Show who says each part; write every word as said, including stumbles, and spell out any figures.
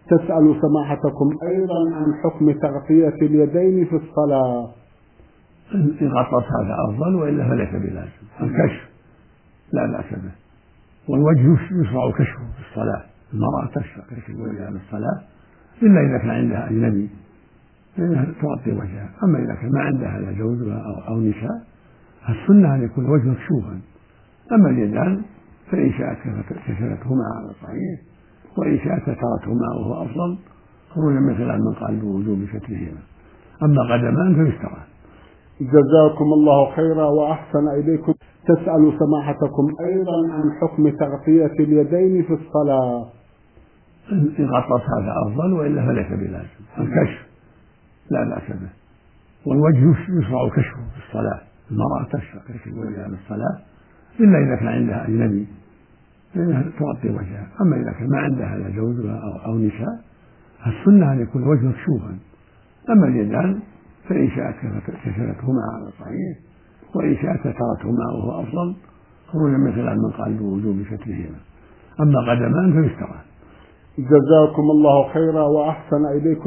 Speaker 1: تسأل سماحتكم أيضا عن حكم تغطية اليدين في الصلاة.
Speaker 2: إن غطت هذا أفضل، وإلا فليس بلازم. الكشف لا بأس به، والوجه يشرع كشفه في الصلاة، المرأة تشرع كشف وجهها في الصلاة إلا إذا كان عندها أجنبي فإنها تغطي وجهها. أما إذا كان ما عندها لا زوجها أو, أو نساء فالسنة أن يكون الوجه مكشوفا. أما اليدان فإن شاءت كشفتهما على الصحيح، وإن شاءت سترتهما وهو أفضل، خروجا مثلا من قال بوجوب سترهما. أما قدمان فيسترى.
Speaker 1: جزاكم الله خيرا وأحسن إليكم. تسأل سماحتكم أيضا عن حكم تغطية اليدين في الصلاة.
Speaker 2: إن غطت هذا أفضل، وإلا فليس بلازم. الكشف لا بأس به، والوجه يشرع كشفه في الصلاة، المرأة تشرع كشف وجهها في الصلاة إلا إذا كان عندها أجنبي فإنها تغطي وجهها. أما إذا كان ما عندها لا زوجها أو, أو نساء فالسنة أن يكون الوجه مكشوفا. أما اليدان فإن شاءت كشفتهما على الصحيح، وإن شاءت سترتهما وهو أفضل، خروجا مثلا من قال بوجوب سترهما. أما قدمان فيسترى.
Speaker 1: جزاكم الله خيرا وأحسن إليكم.